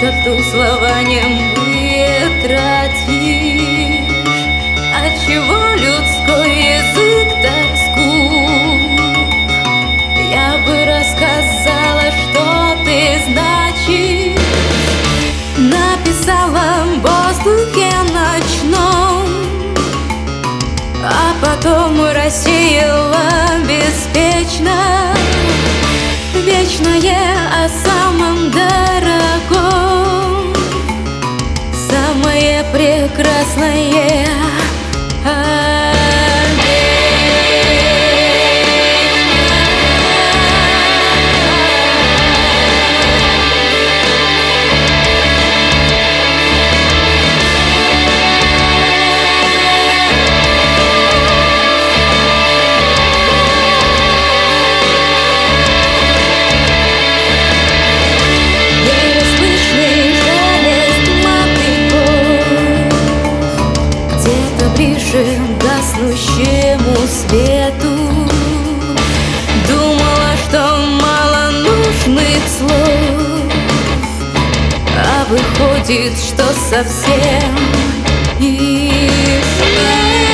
Пустоту слова немые тратишь. Отчего людской язык так скуп? Я бы рассказала, что ты значишь. Написала в воздухе ночном, а потом рассеяла беспечно. Вечное о самом дорогом, самое прекрасное гаснущему свету. Думала, что мало нужных слов, а выходит, что совсем их нет.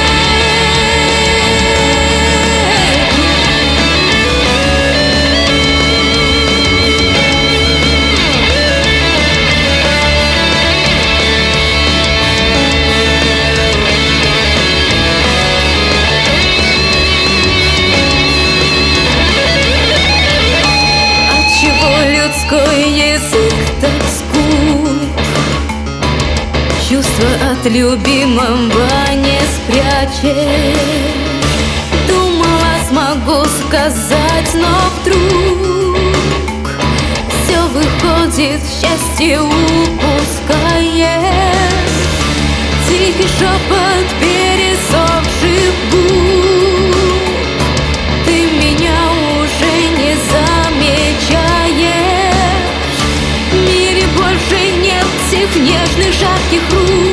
Людской язык так скуп, чувства от любимого не спрячешь. Думала, смогу сказать, но вдруг все выходит, счастье упускаешь. Тихий шепот пересохших губ, ты меня уже не замечаешь. В мире больше нет тех нежных жарких рук.